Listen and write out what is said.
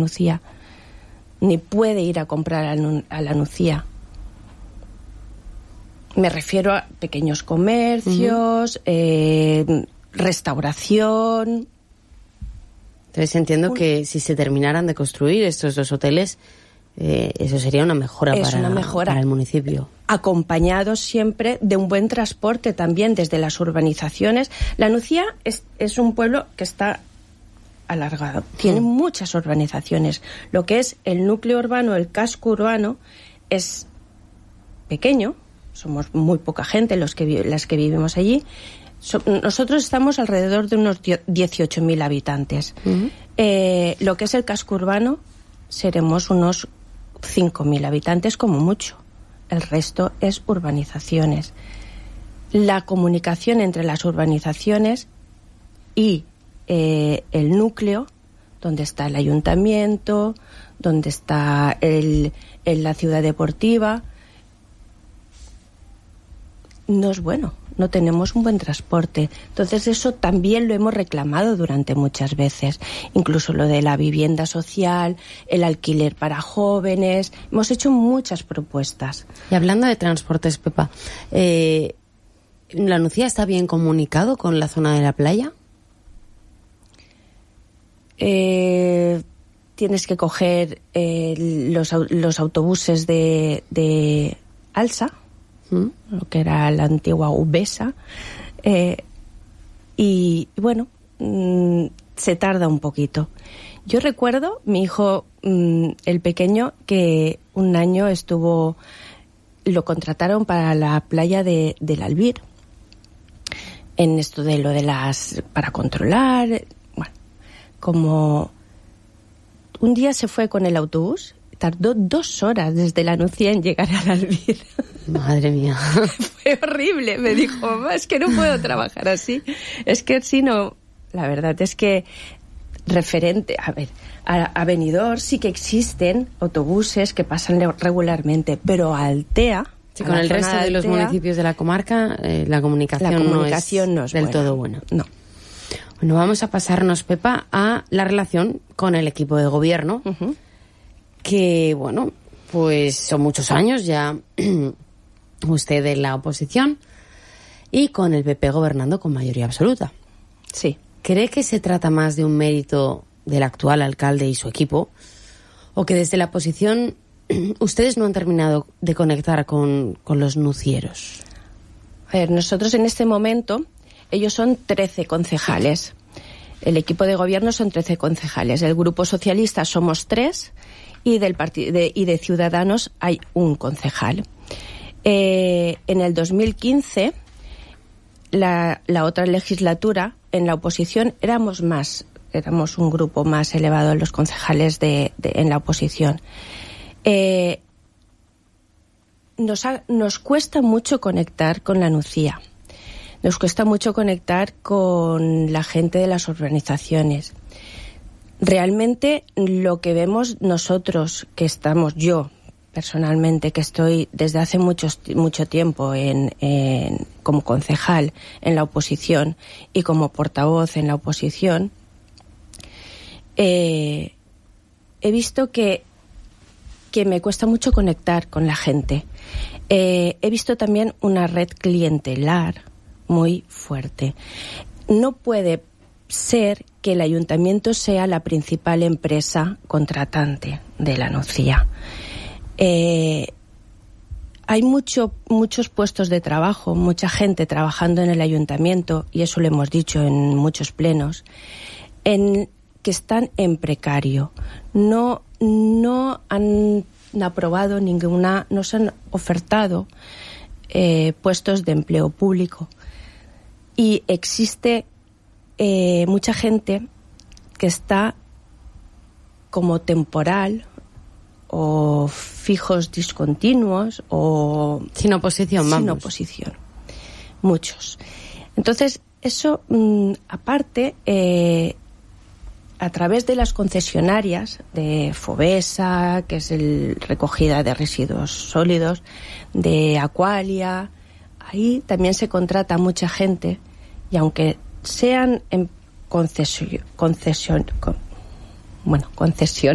Nucía, ni puede ir a comprar a la Nucía. Me refiero a pequeños comercios, restauración. Entonces entiendo que si se terminaran de construir estos 2 hoteles, eso sería una mejora para el municipio. Acompañados siempre de un buen transporte también desde las urbanizaciones. La Nucía es un pueblo que está alargado, tiene muchas urbanizaciones. Lo que es el núcleo urbano, el casco urbano, es pequeño, somos muy poca gente las que vivimos allí. Nosotros estamos alrededor de unos 18.000 habitantes. Lo que es el casco urbano, seremos unos 5.000 habitantes como mucho. El resto es urbanizaciones. La comunicación entre las urbanizaciones y el núcleo, donde está el ayuntamiento, donde está la ciudad deportiva, no es bueno. No tenemos un buen transporte. Entonces eso también lo hemos reclamado durante muchas veces. Incluso lo de la vivienda social, el alquiler para jóvenes. Hemos hecho muchas propuestas. Y hablando de transportes, Pepa, ¿la Nucía está bien comunicado con la zona de la playa? Tienes que coger los autobuses de Alsa, lo que era la antigua Ubesa, y bueno, se tarda un poquito. Yo recuerdo, mi hijo, el pequeño, que un año lo contrataron para la playa del Albir, en esto de lo de para controlar, bueno, como un día se fue con el autobús, tardó 2 horas desde la Nucía en llegar al Albir. Madre mía. Fue horrible. Me dijo, mamá, es que no puedo trabajar así. Es que si no... La verdad es que a Benidorm sí que existen autobuses que pasan regularmente, pero a Altea... Sí, con el resto de los municipios de la comarca, la comunicación no es del todo buena. No. Bueno, vamos a pasarnos, Pepa, a la relación con el equipo de gobierno, que, bueno, pues son muchos años ya usted en la oposición y con el PP gobernando con mayoría absoluta. Sí. ¿Cree que se trata más de un mérito del actual alcalde y su equipo, o que desde la oposición ustedes no han terminado de conectar con los nucieros? A ver, nosotros en este momento, ellos son 13 concejales. El equipo de gobierno son 13 concejales. El Grupo Socialista somos 3 y de Ciudadanos hay 1 concejal. En el 2015, la otra legislatura, en la oposición éramos un grupo más elevado en los concejales en la oposición. Nos cuesta mucho conectar con la Nucía. Nos cuesta mucho conectar con la gente de las organizaciones. Realmente lo que vemos nosotros, yo personalmente, que estoy desde hace mucho tiempo como concejal en la oposición y como portavoz en la oposición, he visto que me cuesta mucho conectar con la gente. He visto también una red clientelar muy fuerte. No puede ser que el ayuntamiento sea la principal empresa contratante de la Nucía. Hay muchos puestos de trabajo, mucha gente trabajando en el ayuntamiento, y eso lo hemos dicho en muchos plenos, que están en precario. No han aprobado no se han ofertado puestos de empleo público. Y existe mucha gente que está como temporal o fijos discontinuos o sin oposición, vamos. Sin oposición. Muchos. Entonces, eso, aparte, a través de las concesionarias de Fovesa, que es el recogida de residuos sólidos, de Aqualia, ahí también se contrata mucha gente, y aunque sean en concesión